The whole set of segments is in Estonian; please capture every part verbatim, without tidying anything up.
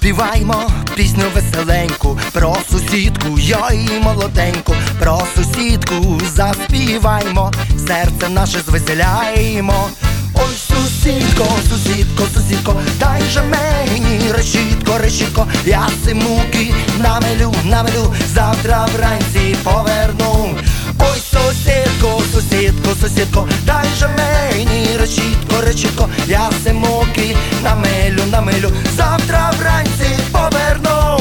Заспіваймо пісню веселеньку про сусідку, йой молоденьку, про сусідку заспіваймо, серце наше звеселяймо. Ой, сусідко, сусідко, сусідко, дай же мені решітко, решітко, я си муки намелю, намелю, завтра вранці поверну. Ой, сусідко, сусідко, сусідко, дай же мені решітко, решітко, я си муки намелю, намелю, завтра вранці поверну.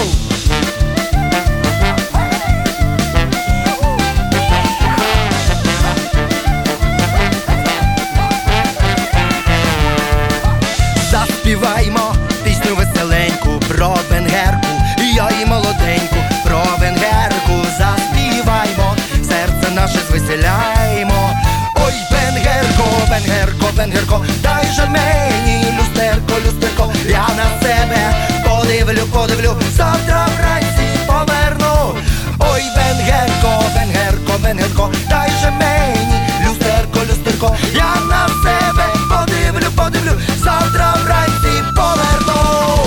Заспіваймо пісню веселеньку про венгерку, йой молоденьку, про венгерку заспіваймо, серце наше звеселяймо. Ой, венгерко, венгерко, венгерко, дай же мені люстерко, люстерко, я на себе подивлю, подивлю, завтра вранці поверну. Ой, венгерко, венгерко, венгерко, дай же мені люстерко, люстерко, я на себе подивлю, подивлю, завтра вранці поверну.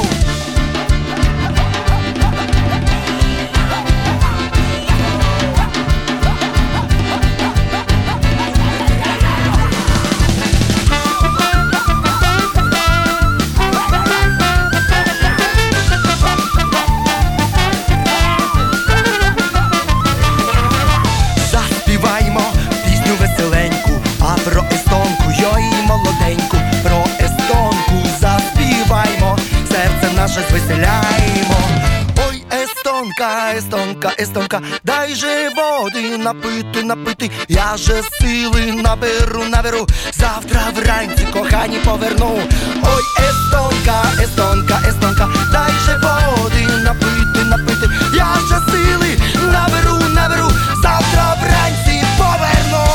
Заспіваймо пісню веселеньку, а про естонку, йой молоденьку, про естонку заспіваймо, серце наше звеселяймо. Ой, естонка, естонка, естонка, дай же води напити, напити, я же сили наберу, наберу, завтра вранці кохані поверну. Ой, естонка, естонка, естонка, дай же води напити, напити, я же сили наберу, наберу, завтра вранці поверну.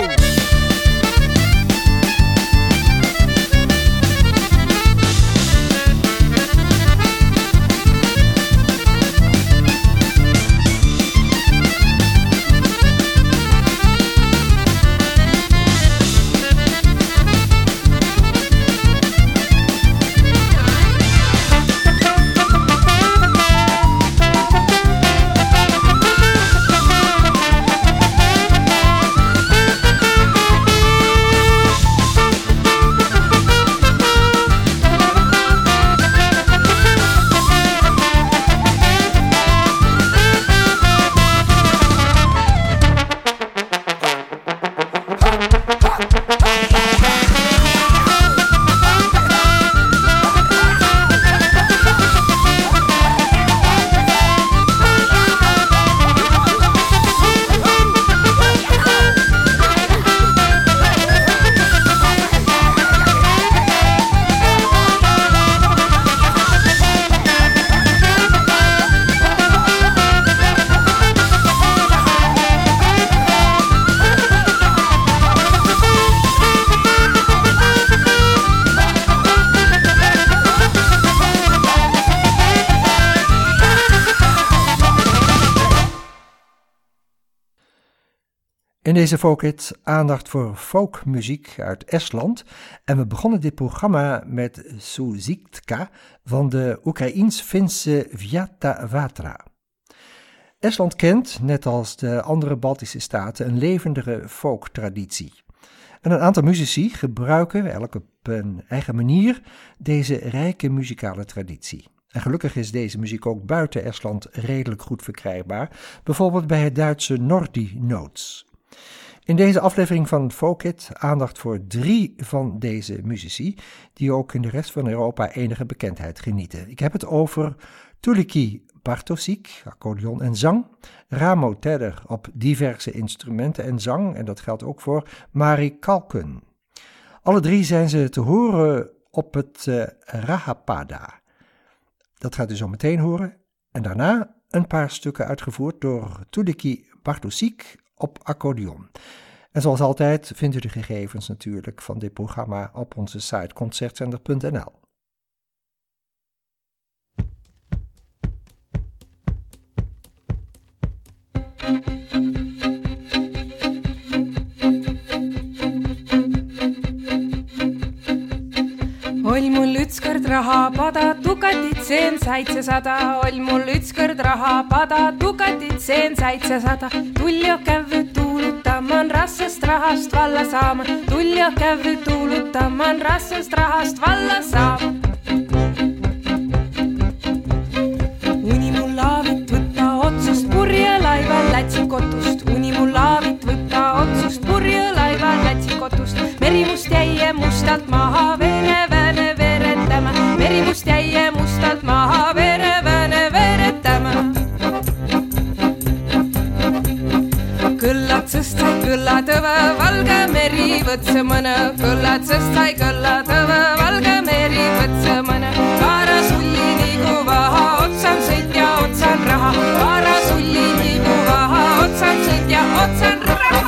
In deze folkhit aandacht voor folkmuziek uit Estland en we begonnen dit programma met Susitka van de Oekraïens-Finse Vjatavatra. Estland kent, net als de andere Baltische staten, een levendige folktraditie. En een aantal muzici gebruiken, elk op een eigen manier, deze rijke muzikale traditie. En gelukkig is deze muziek ook buiten Estland redelijk goed verkrijgbaar, bijvoorbeeld bij het Duitse Nordi Notes. In deze aflevering van Folkhit aandacht voor drie van deze muzici, die ook in de rest van Europa enige bekendheid genieten. Ik heb het over Tuliki Bartosik, accordeon en zang, Ramo Tedder op diverse instrumenten en zang, en dat geldt ook voor Mari Kalkun. Alle drie zijn ze te horen op het uh, Rahapada. Dat gaat u zo meteen horen. En daarna een paar stukken uitgevoerd door Tuliki Bartosik op accordeon. En zoals altijd vindt u de gegevens natuurlijk van dit programma op onze site concertzender punt n l. Oli mul üks ükskord rahapada, tukatit seen seitsesada. Oll mul ükskord rahapada, tukatit seen seitsesada. Tuljo kävy tuulutamaan rassast rahast valla saama. Tuljo kävy tuulutamaan rassast rahast valla saama. Uni mul laavit võtta otsust purje laiva lätsi kotust. Uni mul laavit võtta otsust purje laiva lätsi kotust. Merimust jäie mustalt maha vereväne veretama. Merimust jäie mustalt maha vereväne veretama. Kõllatsest sai kõllatõve valge meri võtse mõne. Kõllatsest sai kõllatõve valge meri võtse mõne. Kaara sulli niigu vaha, otsan sõitja, otsan raha. Kaara sulli niigu vaha, otsan sõitja, otsan raha.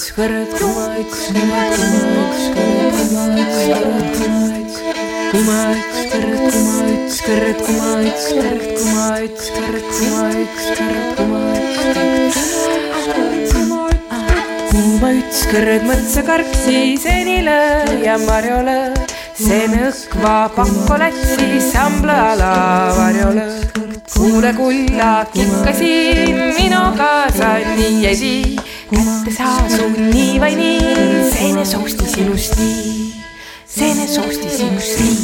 kõrred, kui ma üks kõrred, kui ma üks kõrred, kui ma üks kõrred, kui ma üks kui ma üks kõrred, kui ma üks kõrred, kui ma üks kõrred, kui ma üks kõrred, kui ma üks kõrred, kui ma üks kui ma üks kõrred mõtsa karksi senile ja marjole, see nõkva pakko lätsi sambla ala varjole. Kuule kulla kikkasin minuga sa nii ei vii, kätte saa sul nii vai nii, seene sousti sinust nii, seene sousti sinust nii.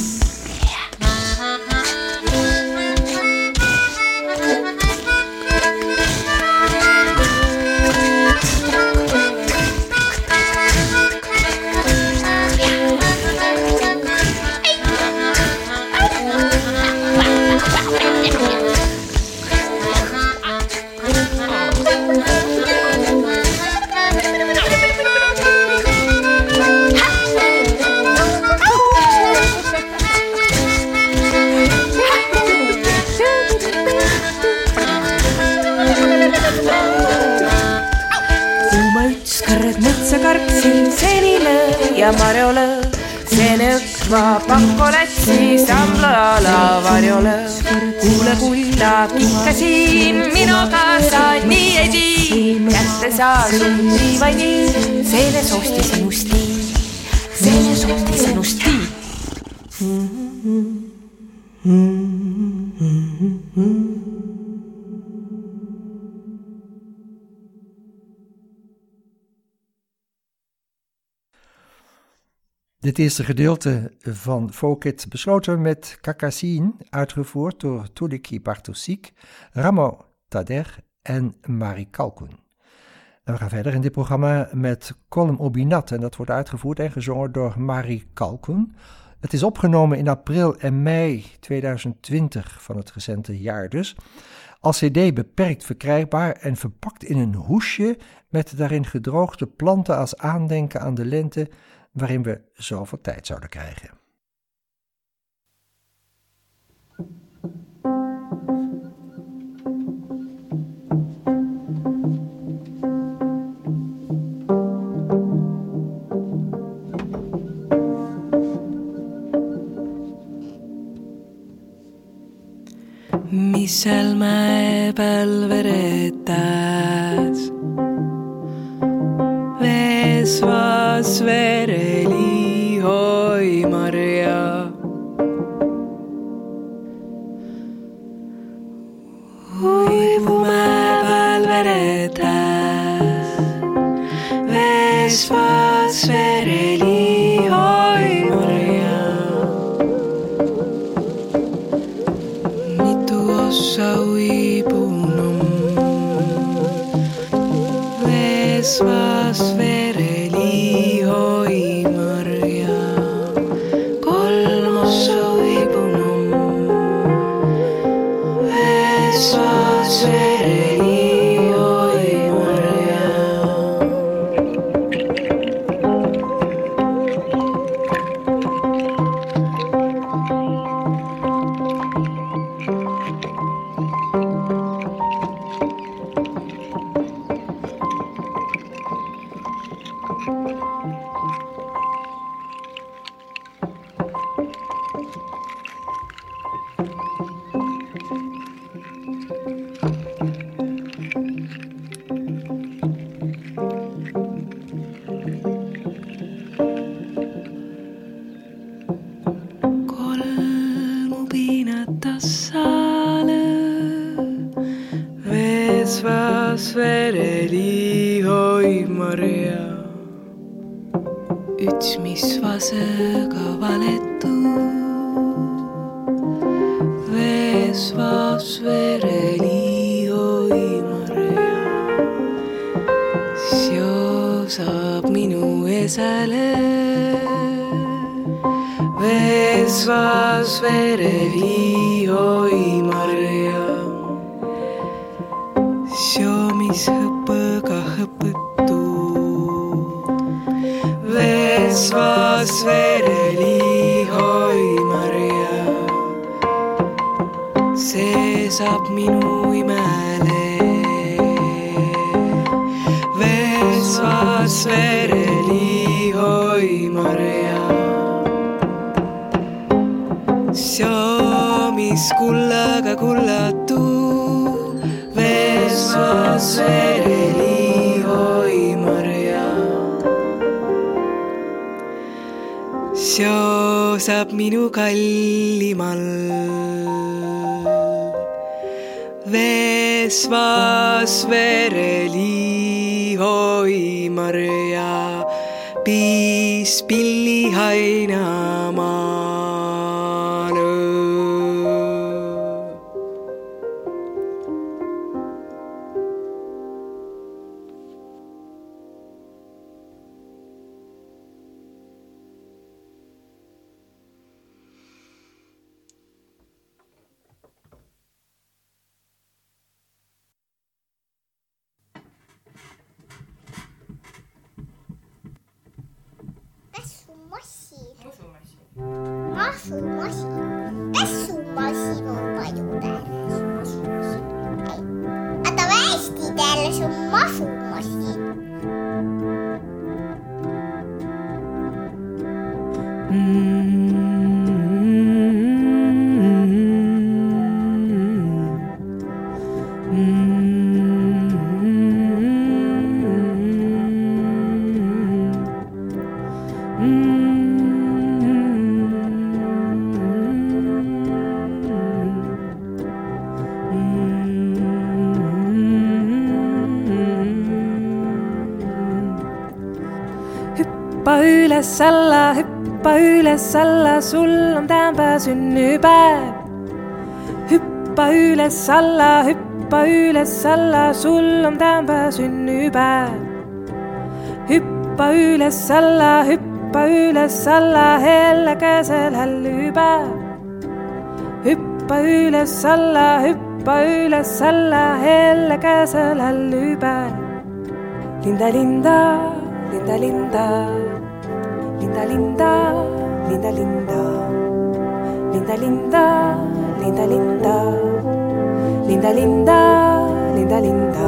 Ja marjole, see nõkva pakko lätsi sambla ala varjole. Kuule kulla kikkasin minuga sa nii ei vii, kätte saa sul nii vai nii, seene sousti sinust nii, seene sousti sinust nii. Dit eerste gedeelte van Folkit besloten met Kakassin, uitgevoerd door Tuliki Bartosik, Ramo Tader en Marie Kalkoen. En we gaan verder in dit programma met Kolm Obinat en dat wordt uitgevoerd en gezongen door Marie Kalkoen. Het is opgenomen in april en mei tweeduizend twintig van het recente jaar dus. Als cd beperkt verkrijgbaar en verpakt in een hoesje met daarin gedroogde planten als aandenken aan de lente, waarin we zoveel tijd zouden krijgen. Mis seal mäe peal veretas, vees vas vereli hoi Maria. Uibu mäe peal veretas, vees vas vereli hoi Maria. Ossa uipunum, vees vas vereli hoi Maria. Kolm ossa uipunum, vees vas vereli hoi Maria. Vereli hoi Maria, üts mis vasega valetu, vees vas vereli hoi Maria. Sio saab minu esele, vees vas vereli hoi Maria. Sio mis hõppõga hõpõtu, vees vas vereli hoi Maria. See saab minu imele, vees vas vereli, oi Maria. See, mis kullaga kullatu, vesvas vereli, oi Maria. See saab minu kallimal vesvas vereli, oi Maria, piis pilli hainamaale. Masumasin. Pessumasin on paljon täällä. Ata väesti täällä sun masumasin. Hüppa üles alla, hüppa üles alla, sul on täna sünnipäev. Hüppa üles alla, hüppa üles alla, sul on täna sünnipäev. Hüppa üles alla, hüppa üles alla, helle käsel hällypäev. Hüppa üles alla, hüppa üles alla, helle käsel hällypäev. Linda, linda, linda, linda. Linda, linda, linda, linda. Linda, linda, linda, linda. Linda, linda, linda, linda.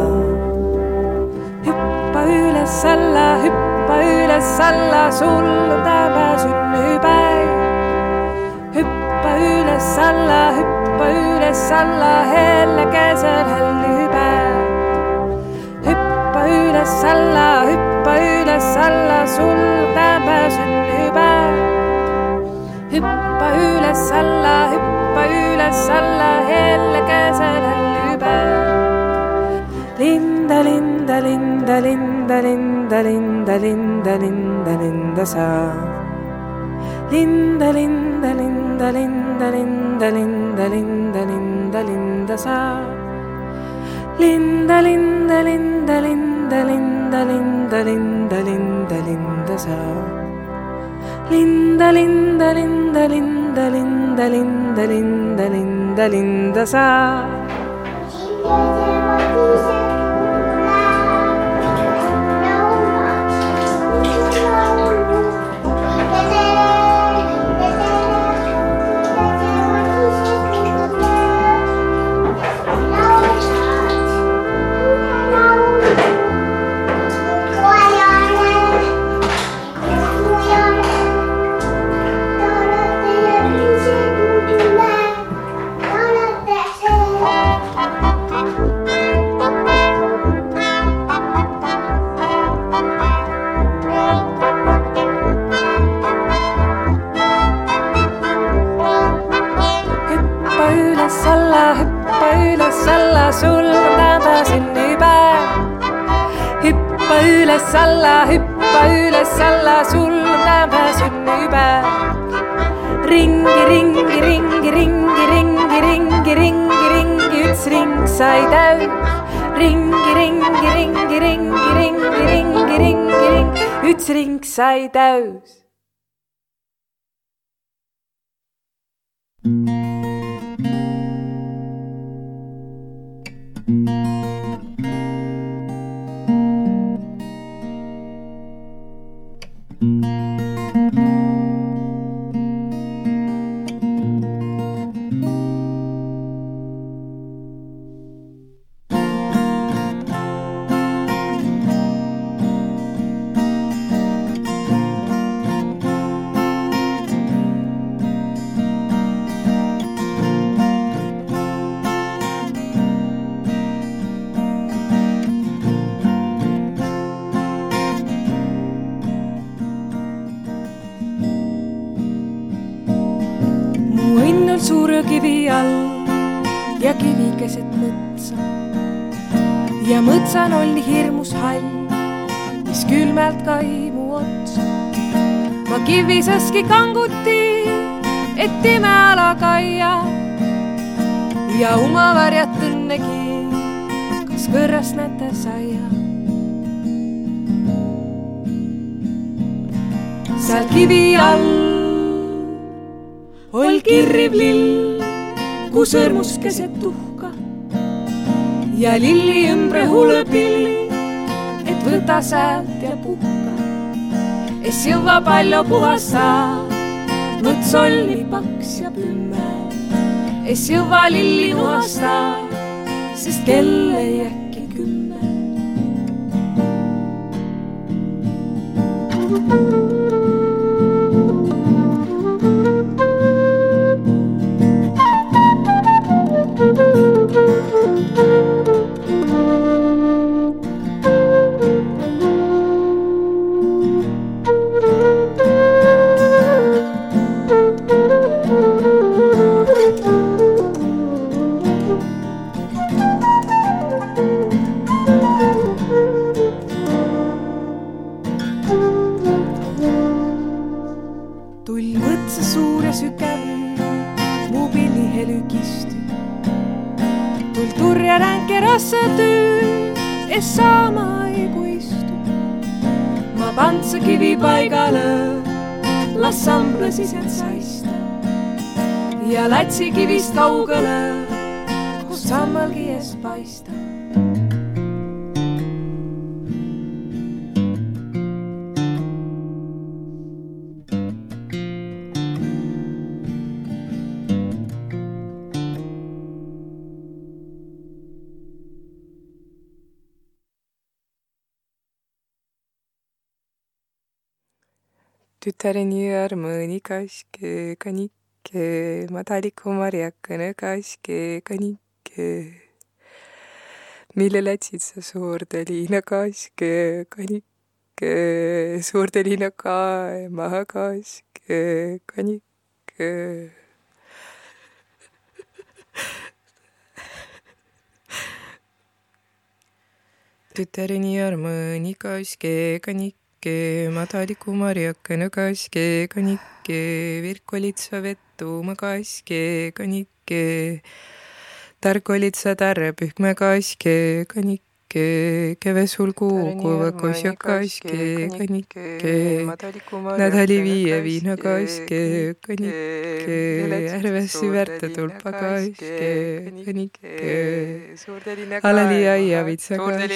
Hüppa üles alla, hüppa üles alla, sul on täna sünnipäev. Hüppa üles alla, hüppa üles alla, helle käsel hällypäev. Hüppa üles alla, hüppa üles alla, sul on täna sünnipäev. Hüppa üles alla, hüppa üles alla, helle käsel hällypäev. Linda, linda, linda, linda, linda, linda, linda, linda, linda sa. Linda, linda, linda, linda, linda, linda, linda, linda, linda sa. Linda, linda, linda, linda, linda, linda, linda, linda, linda sa. Linda, linda, linda, linda, linda, linda, linda, linda, linda sa. Sul on täna sünnipäev. Hüppa üles alla, hüppa üles alla, sul on täna sünnipäev. Ringi, ringi, ringi, ringi, ringi, ringi, ringi, ringi, üks ring sai täis. Ringi, ringi, ringi, ringi, ringi, ringi, ringi, ringi, üks ring sai täis. seal suure kivi all ja kivi keset mõtsa. Ja mõtsan oli hirmus hall, mis külmelt kaimu otsa. Ma kiviseski kanguti, et ime ala kaia ja oma varjat õnnegi, kas kõrras näete saia. Seal kivi all ol kirriv lill, ku sõrmus keset tuhka ja lilli ümbre hullepilli, et võta säält ja puhka. Es jõva palju puhasta, mõts olli paks ja pümme. Es jõva lilli nuhasta, sest kell ei äkki kümme. Kivi paigale, las samblasised saista ja lätsi kivist kaugele, kus sammalgi ees paista. Tütareniar mõni kaske kanike, madaliku marjakene kaske kanike. Mille lätsid sa suurde liina kaske kanike, suurde liina kae maha kaske kanike. Tütareniar mõni kaske kanike, madaliku marjakene kaske kanike, virk olid sa vettuma kaske kanike, tark olid sa tarre pühkme kaske kanike, keve sul kuukuva kosja kaske kanike, nädali viie viina kaske kanike, ärvessi värte tulpa kaske kanike, alali aia vitsa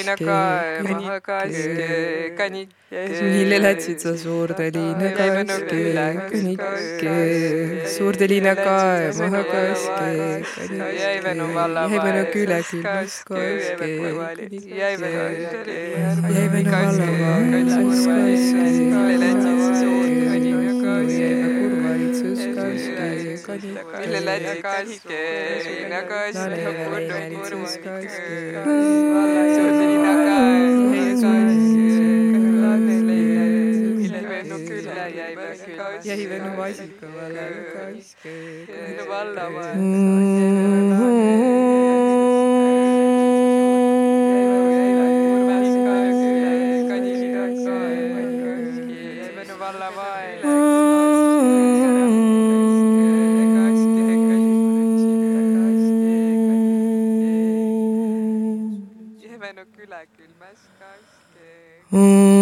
kaske kanike. Mille lätsid sa suurde liina kaske kanike, suurde liina kae maha kaske kanike, jäivenu küle külmas kaske kanike, jäivenu valla vaatsus kaske, mille lätsid sa suurde liina kaske, kurvalitsus kaske kanike, mille lätsid kaske liina kaske, kurvalitsus kaske, suurde liina kae kaske. Jäivenu vasika valla kaske, jäivenu valla jäivenu küle külmas kaske.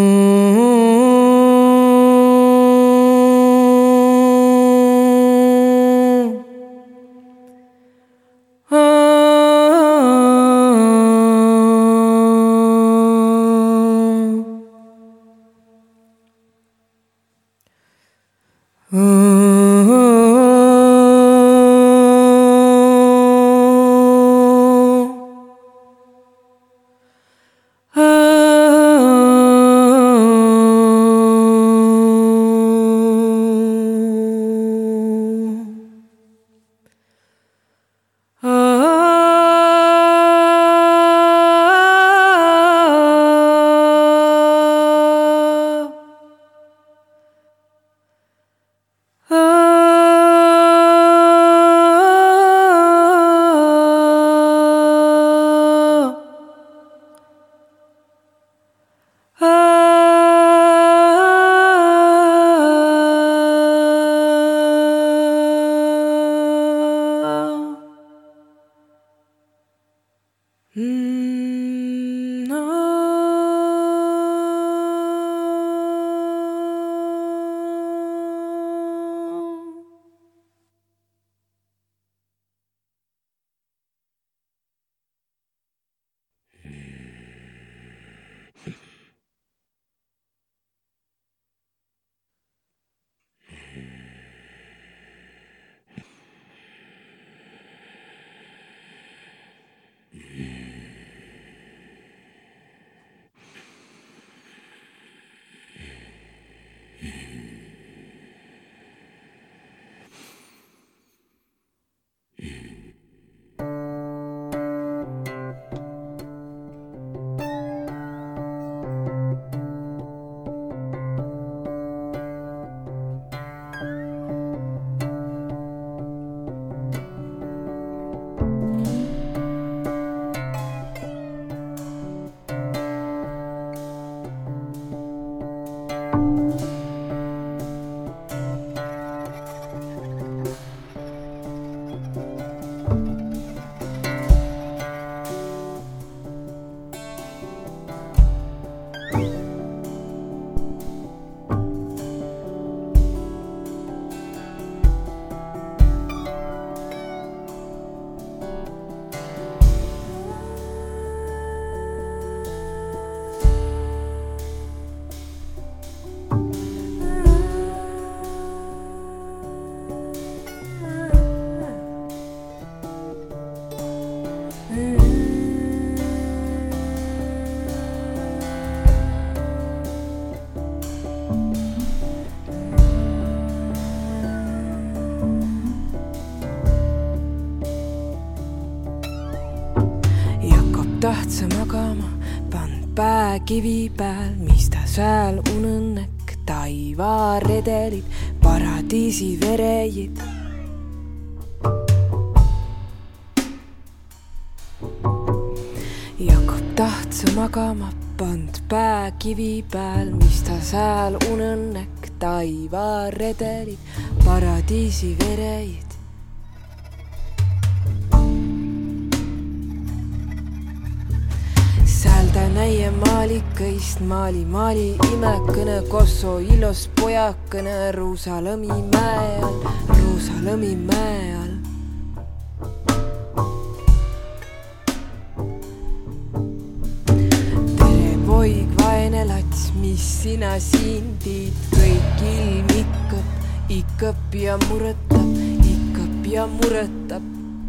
tahtsa magama, pand pää kivi pääl, mis ta sääl unõnnek, taiva redelid, paradiisi verejid. Jakob tahtsa magama, pand pää kivi pääl, mis ta sääl unõnnek, taiva redelid, paradiisi verejid. Säältä näie maalikõist, maali, maali, imekõne, kosso, ilos pojakõne, Ruusalõmi mäe all, Ruusalõmi mäe all. Tere poig, vaene lats, mis sina siin tiid, kõik ilm ikkab, ikkab ja muretab, ikkab ja muretab.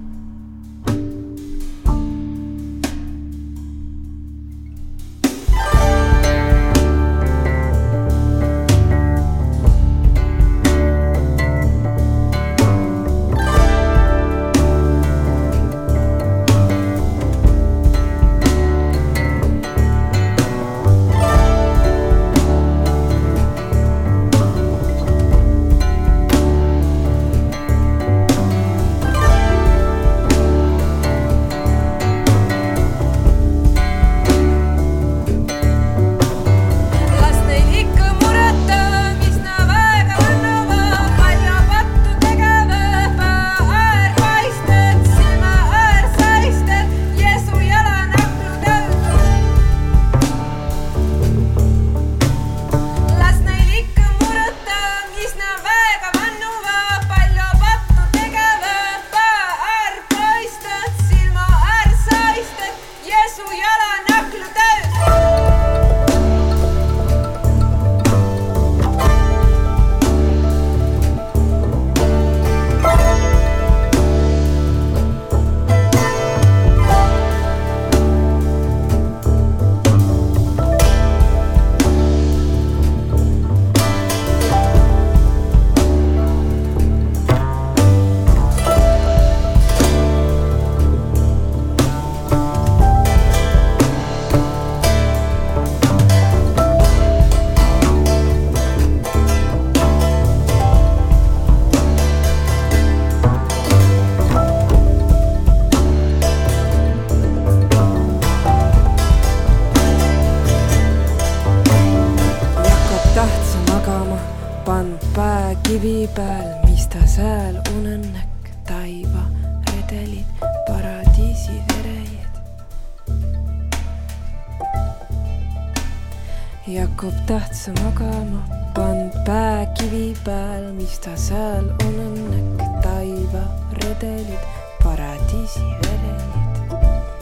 Jakob tahtsa magama, pand pää kivi pääl, mis ta sääl on õnnek, taiva redelid, paradiisi verelid.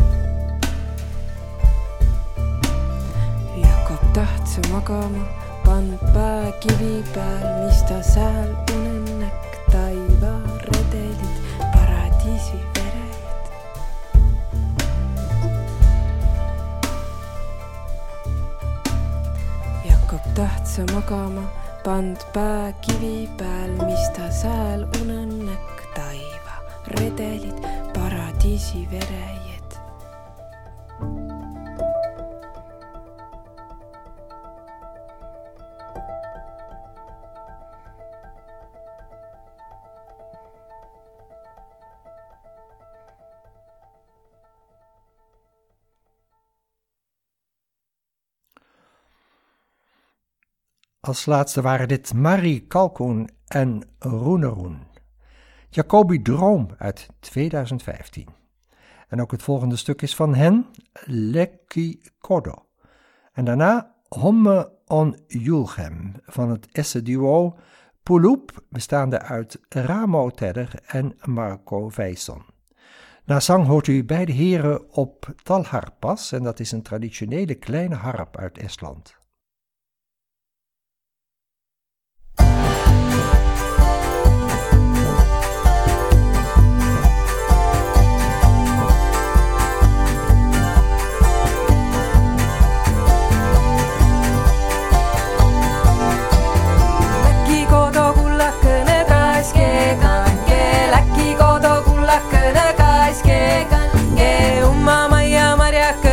Jakob tahtsa magama, pand pää kivi pääl, mis ta sääl on õnnek, taiva redelid, paradiisi verelid. Tahtsa magama, pand pää kivi pääl, mis ta sääl unõnnek, taiva redelid, paradiisi verejed. Als laatste waren dit Marie Kalkoen en Roeneroen. Jacobi Droom uit tweeduizend vijftien. En ook het volgende stuk is van hen, Lekki Kodo. En daarna Homme on Julgem van het Esse duo Pulup, bestaande uit Ramo Tedder en Marco Vijson. Na zang hoort u beide heren op talharpas en dat is een traditionele kleine harp uit Estland. Umma Maija Marjaka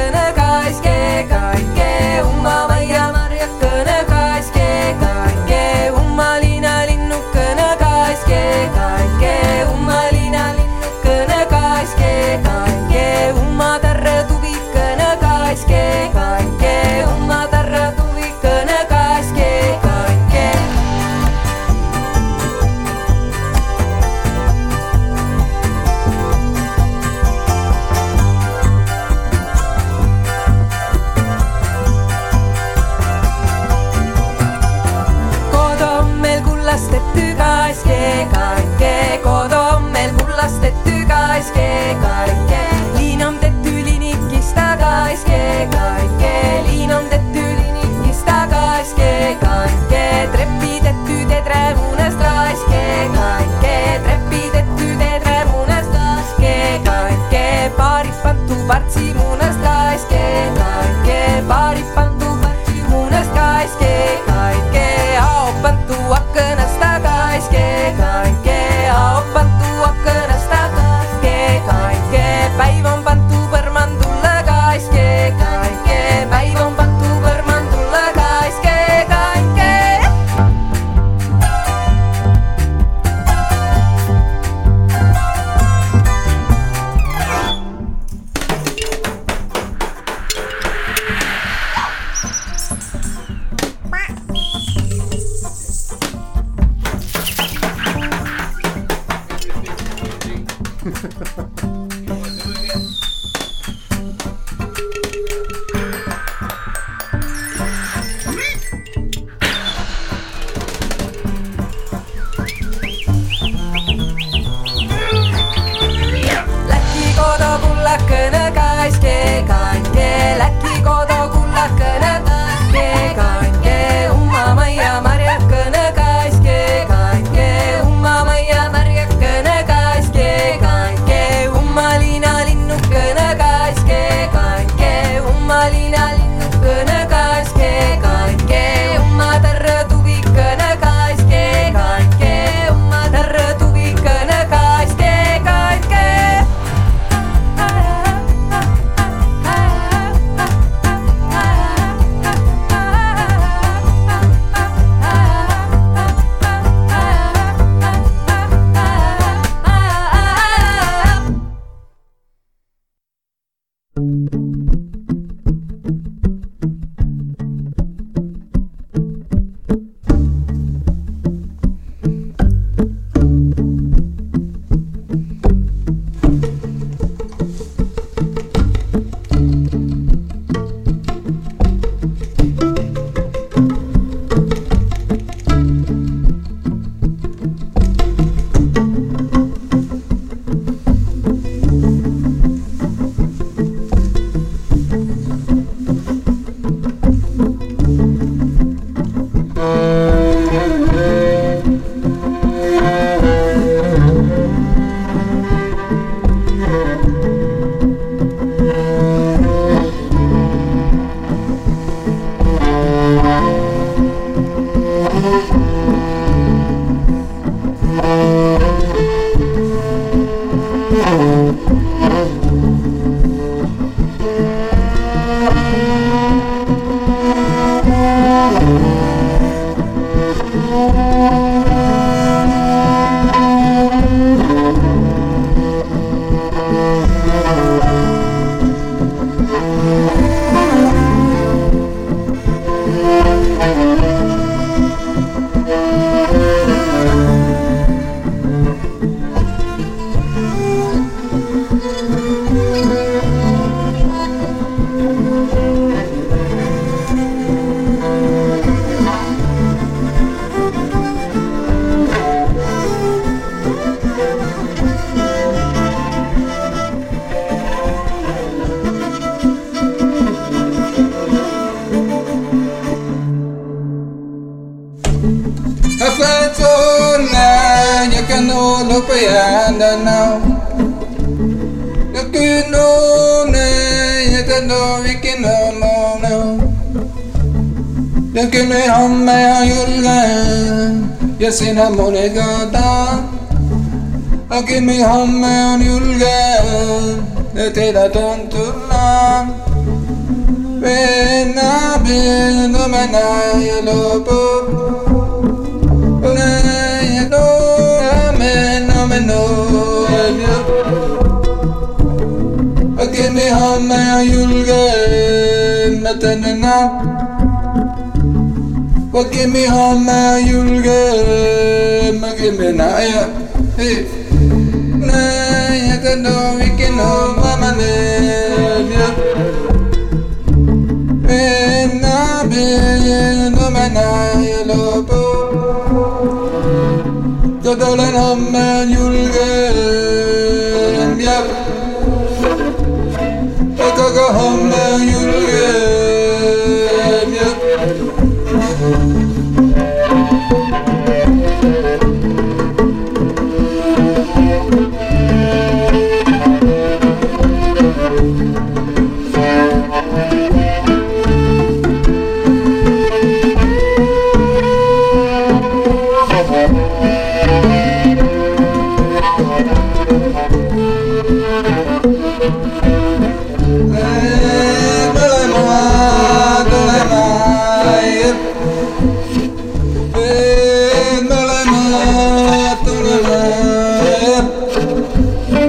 tagaiske kaikke. Liin on tehty linikis tagaiske kaikke. Liin on tehty linikis tagaiske kaikke. Treppitetty tetre munest raiske kaikke. Treppitetty tetre munest raiske kaikke. Paarit pantu partsi munest raiske kaikke. Paarit pantu partsi munest raiske kaikke. Ao pantu akkanasta kaikke kaikke. Ao pantu akkanasta kaikke kaikke. Päivän pantu permantulla kaikke kaikke. Päivän pantu permantulla kaikke kaikke. Läkki kodo kullakkana kaikke kaikke. Läkki kodo kullakkana kaikke kaikke. Umma Maija Marjakkana kaikke kaikke. Umma Maija Marjakkana kaikke kaikke. Umma Liina linnukkana kaikke kaikke. Umma Liina linnukkana kaikke kaikke. Umma Tarra tuvikkana kaikke kaikke. Umma Tarra tuvikkana kaikke kaikke. Ja sinä monegata, hakemi homme on julge, ja teitä tuntulla. Venä pilno mennä ja lopu, ole ja no, meno meno. Hakemi homme on julge, mä tänne nää. Wakimi hama yulge magimi naya hey naya kano wikino mama ne na be no manaya lobo Jodolan hama yulge ya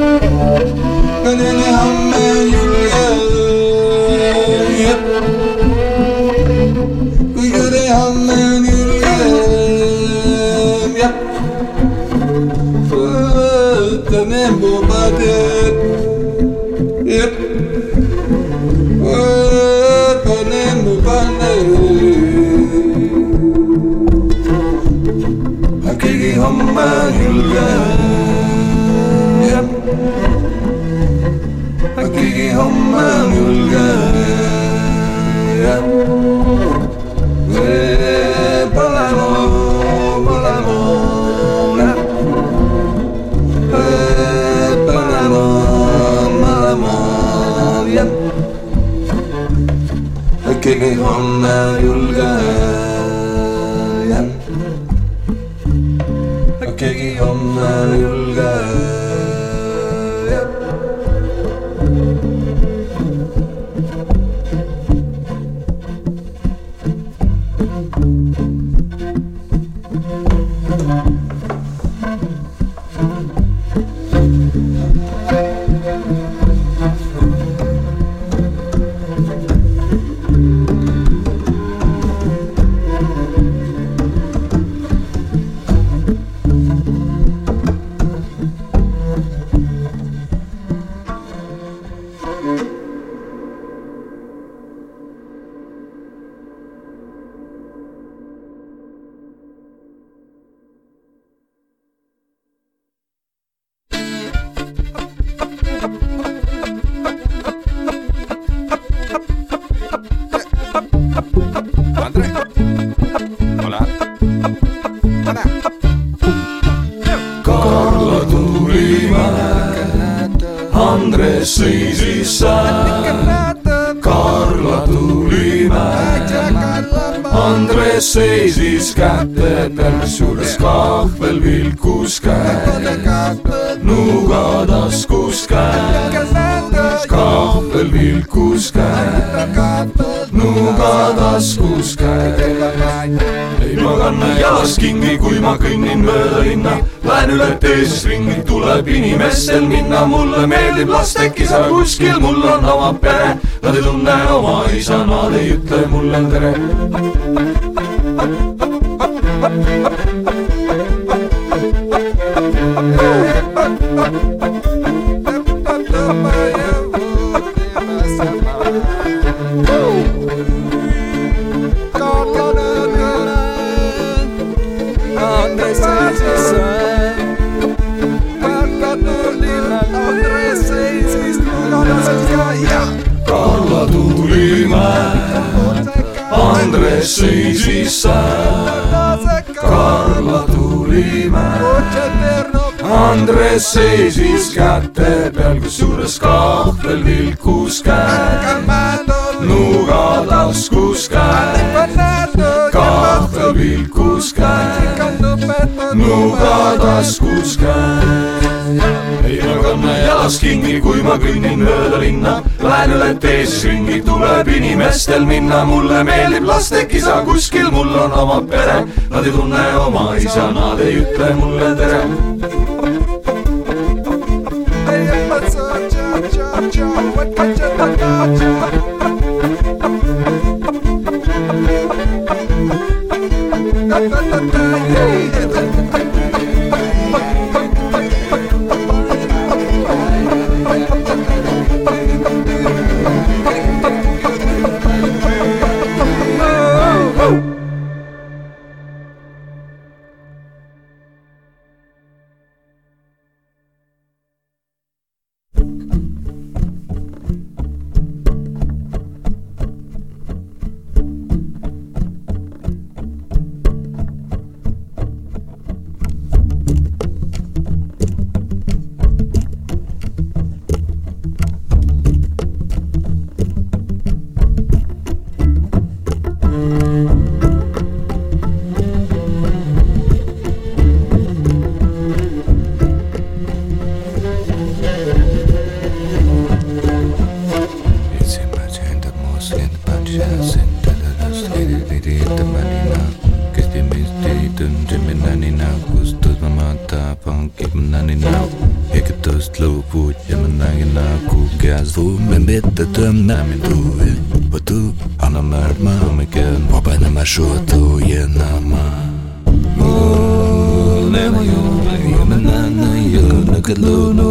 Kanene hamme julge kui kõre hamme julge võtame mu padet võtame mu padet keegi homme julge keegi homme julge pole muu pole muu pole muu pole muu keegi homme julge keegi homme julge seisis Karla Tulimäe. Andres seisis kätedel, suures kahvel vilkus käe, nuga taskus käe, kahvel vilkus käe, nuga taskus käe. Ei ma kanna jalas kingi, kui ma kõnnin mööda linna, lähen üle teeses ringi, tuleb inimestel minna. Mulle meeldib lastekisa kuskil, mul on oma pere, nad ei tunne oma isa, nad ei ütle mulle tere. Karla Tulimäe, Andres seisis Karla Tulimäe, Andres seisis käte peal, kus suures kahvel vilkus käe, nuga taskus käe, kahvel vilkus käe, nuga taskus käe. Ei ma kanna jalas kingi, kui ma kõnnin mööda linna, lähen üle teeses ringi, tuleb inimestel minna. Mulle meeldib lastekisa kuskil, mul on oma pere, nad ei tunne oma isa, nad ei ütle mulle tere. Keep slow put Yamanagana kugas fu men bitte töm namin tu På tu Anna märd mamiken Wapa na mashoto yenama Oh nema yo Yamanana yo nakaluno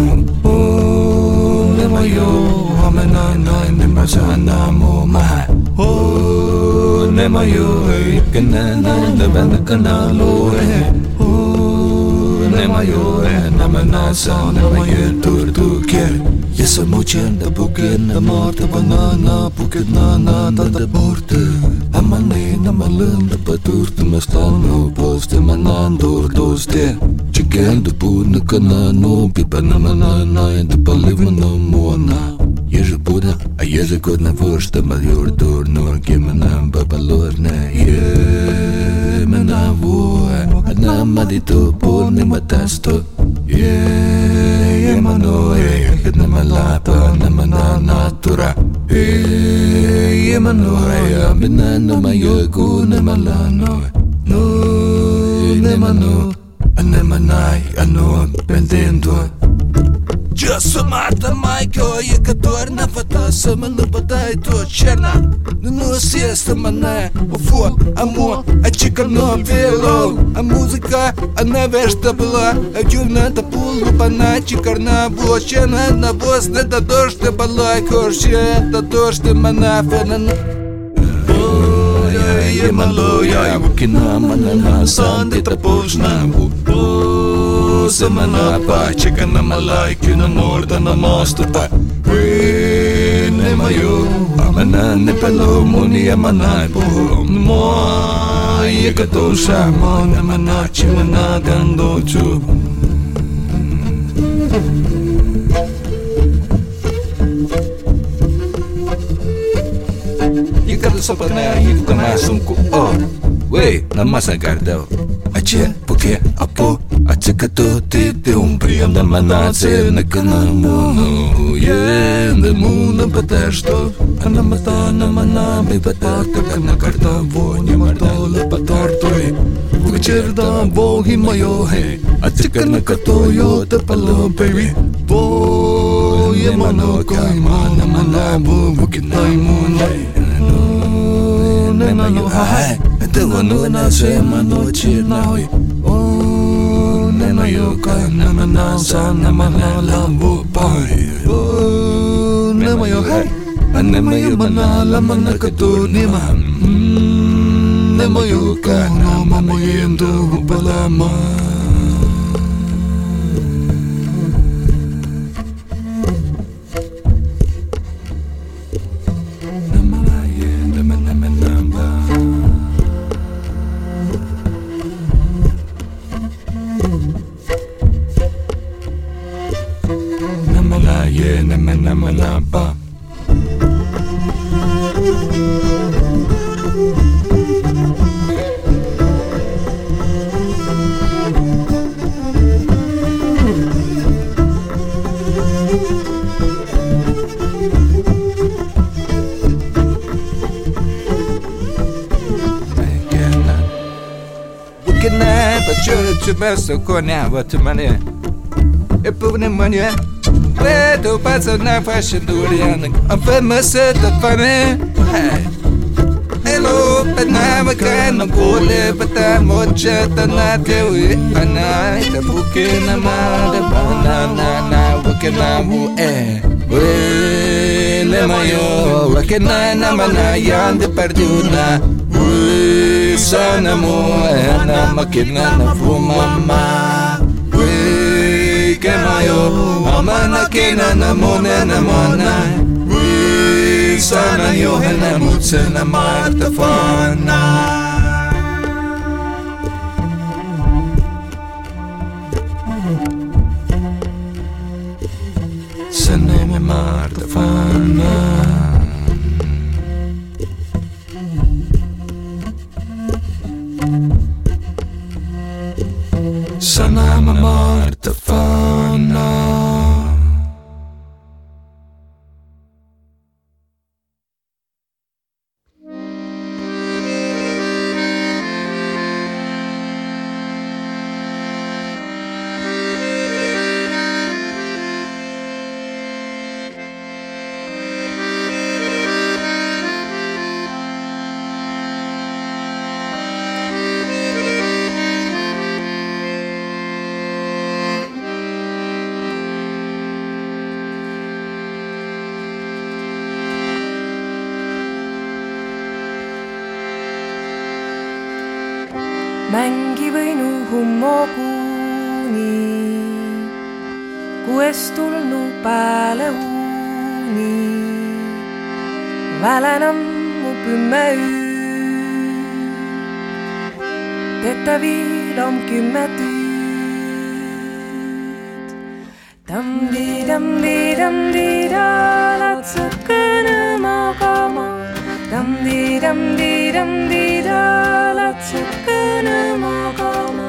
Oh nema yo Yamanana nema sana mo mahal Oh nema yo Kanana nema nakanalo Oh nema yo Nama nasa nema yo turtuker Yesa mochen da buken da morta banana Buket na na da da borte Amane na malum da paturte Mastano poste manandor doste Chicken da puna kanano Pipa na manana Da paliva na mona Ježe buda, a ježe kod na vorsta Major dor nor gemenam babalor na Je mena voa Na madito por ni matasto Je je mano e Na malapa na mana natura Je je mano e Benano mayogo na malano No ne mano Ne manai ano pendendo Just mata Michael, je kator na fatasa manu batai to черна. No siesta mané, o fo, amor, a chica no velo, a música, a nevesta была, a дюна та пулу паначи карна блочена на бос не да дождь да балай корше, да дождь да манафена. Ой, я мало, я выкина манана санди та пожна. Semana pa chica na malai que na morda na mostra pa we ne mayo amana ne pelo muni amana po mo ye kato sa mo na mana chimana gando chu ye kato sopa na ye kama sunku oh we na masa gardao ache porque apo Acekato te te un прием на манаце на канаму Е на муна патешто А на мата на манами патата Кана карта воня мартола патортой Вечер да боги майо хе Ацека на като йо те пало baby Во е мано кай мана манабу Букитай мунай Не мано хай Те вану на се мано чирнай Mayo ka naman sa naman lambo pai oh ne mayo hai ane mayo manalaman na katuni man ne mayo ka naman mayendo palama Namanapa Bukina bachur chubaso konya watumane Epune manya Vedo pazzo na fashion durian I'm famous at the funny Hello, but now I can't go live But I'm much at the night And I the book in the mouth The banana, now we can now eh Well, mayo We can I na manayan de perduna We sana mo And I'm a kid na fumama Que mayo amana que na namona namona we sana yo hena mutsena marta fana sana me marta fana sana me marta fana Mängi võinu hummoguni, kues tulnu pääle uuni. Välenam mu kümme üüd, Teta viilom kümme tüüd. Tamdi-tamdi-tamdi-da, latsakene magama. Tamdi-tamdi-tamdi-da, latsakene magama.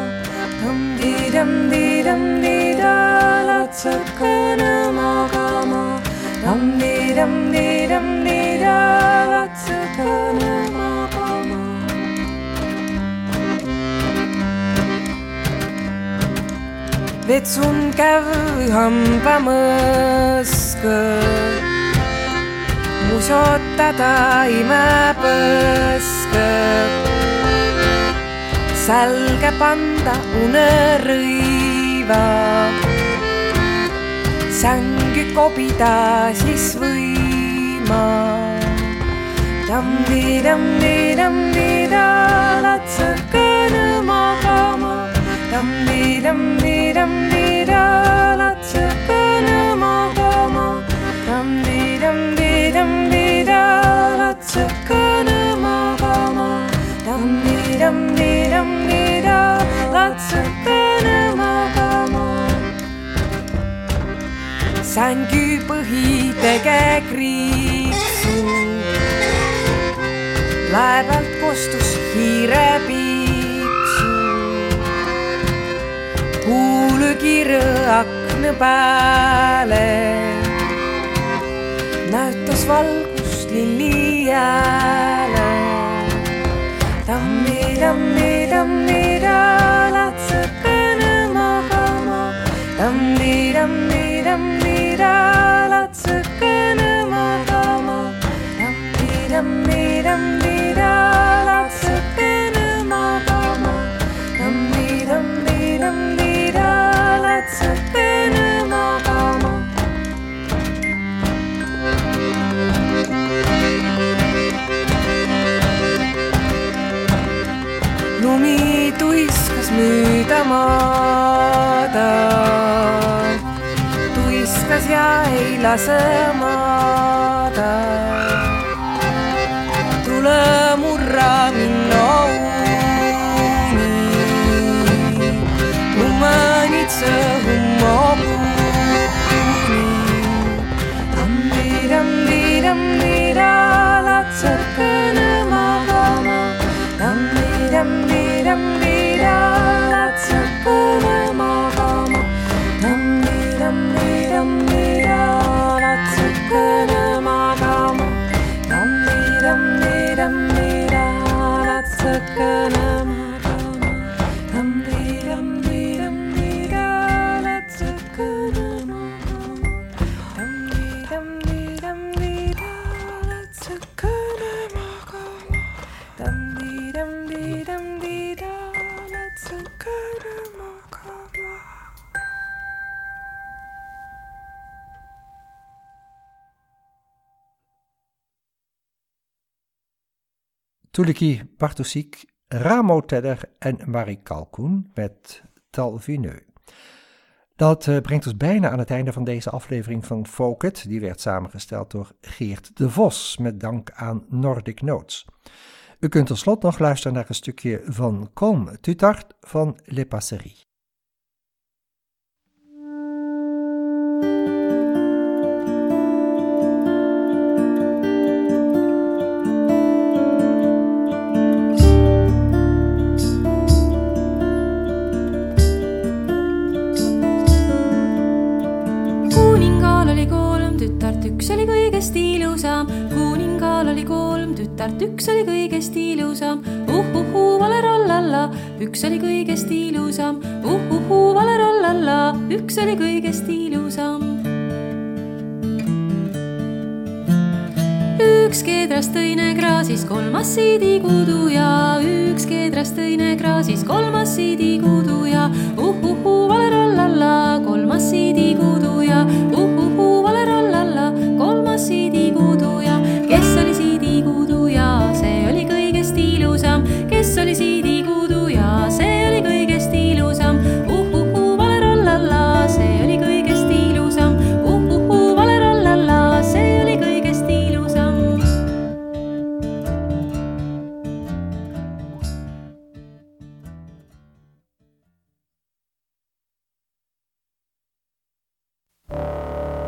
Tamdi-tamdi-tamdi-da, latsakene magama. Tamdi-tamdi-tamdi-da, latsakene magama. Vetsun kävi hamba mõskõ, musotada imepõskõ. Sälge panda unerõiva, sängy kobida siis võima. Tamdi-tamdi-tamdi-da, latsakene magama. Tamdi-tamdi-tamdi-da, latsakene magama. Tamdi-tamdi-tamdi-da, latsakene magama. Tamdi-tamdi-tamdi-da, latsakene magama. Sängy põhi tege kriiksu, lae pealt kostus hiirepiksu. Kuulukirõ akna pääle, näütas valgust lilli jääle. Tamdi-tamdi-tamdi-da, latsakene magama. Tamdi-tamdi-tamdi-da, latsakene magama. Tamdi-tamdi-tamdi-da, latsakene magama. Tamdi-tamdi-tamdi-da, latsakene magama. Lumi tuiskas müüda maada, tuiskas ja ei lase maada. Tule murra minna uuni, humanitse hummoguuni. Tamdi-tamdi-tamdi-da, latsakene magama. Tamdi-tamdi-tamdi-da, latsakene magama. Tamdi-tamdi-tamdi-da, latsakene magama. Tamdi-tamdi-tamdi-da, latsakene magama. Tamdi-tamdi-tamdi-da, latsakene magama. Tamdi-tamdi-tamdi-da, latsakene magama. Tamdi-tamdi-tamdi-da, latsakene magama. Tuliki Bartosik, Ramo Tedder en Marie Kalkoen met Talvineux. Dat uh, brengt ons bijna aan het einde van deze aflevering van Folk It. Die werd samengesteld door Geert de Vos met dank aan Nordic Notes. U kunt tot slot nog luisteren naar een stukje van Colm Tutart van Les Passeries. Üks oli kõigest ilusam, kuningal oli kolm tütart, üks oli kõigest ilusam, uhuhu, valerallalla, üks oli kõigest ilusam, uhuhu, valerallalla, üks oli kõigest ilusam. Üks keedras tõine kraasis, kolmas siidikudu ja üks keedras tõine kraasis, kolmas siidikudu ja uhuhu, valerallalla, kolmas siidikudu ja